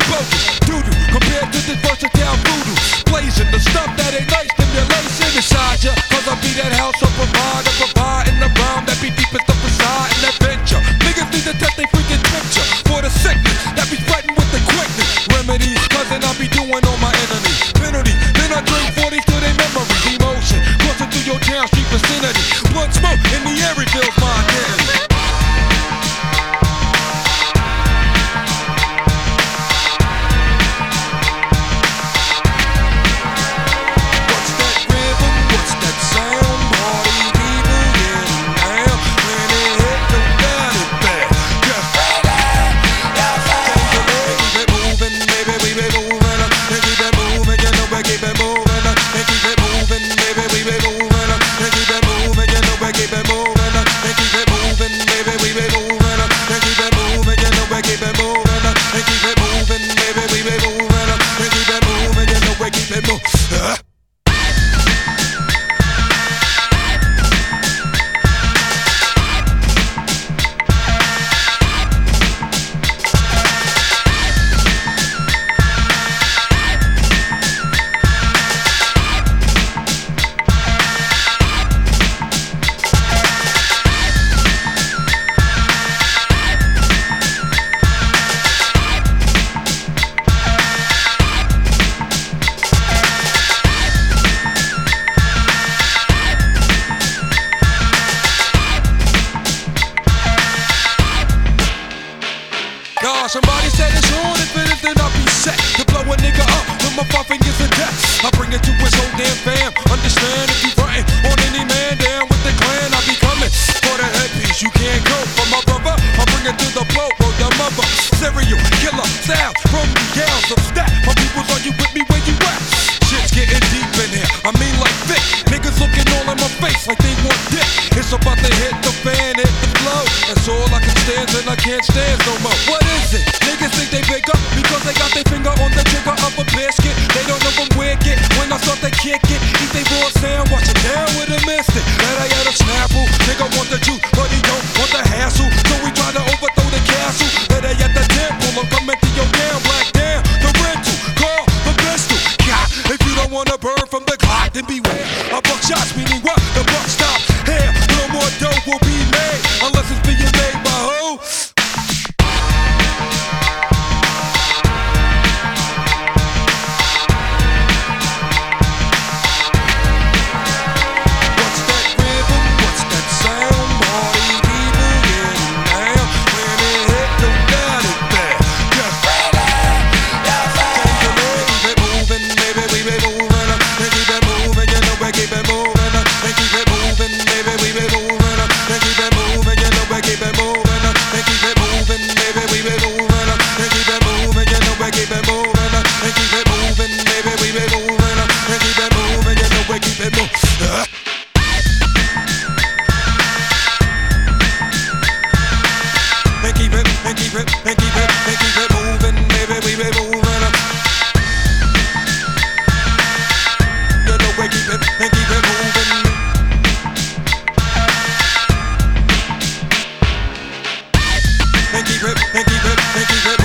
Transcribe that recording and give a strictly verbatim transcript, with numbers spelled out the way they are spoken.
bogus, doo-doo, compared to this versatile voodoo. Blazing the stuff that ain't nice, stimulation inside ya. Cause I be that house of provider, providing the rhyme that be deepest of facade and adventure. Niggas need to test they freaking picture for the sickness that be spreading with the quickness. Remedies, cousin, I be doing on my enemies. Penalty, then I drink forties to their memories. Emotion, coursing through your town street vicinity. Blood smoke in the air reveals my identity. Somebody said it's on, if it is, then I'll be set to blow a nigga up with my five fingers of death. I bring it to his whole damn fam. Understand if you frontin' on any man down with the clan, I be coming for the headpiece. You can't go for my brother. I bring it to the blow, bro, the mother. Serial killer sound from the gals of stat. My peoples, are you with me where you at? Shit's getting deep in here. I mean like thick. Niggas looking all in my face like they want dick. It's about to hit the fan, hit the flow. That's all I can stand and I can't stand no more. What is it? Niggas think they bigger because they got their finger on the trigger of a biscuit. They don't know I'm wicked. When I start to kick it, eat they raw sound, watch it down with a mystic. That I got a snapple. Nigga want the juice, but he don't want the hassle. So we try to overthrow the castle. That I at the temple, I'm coming to your damn black damn. The rental, call the pistol. God, if you don't wanna burn from the clock, then beware. A buck shots, meaning what? The buck stops here. No more dope will be made unless it's being made by who? and keep it, and keep it, and keep it.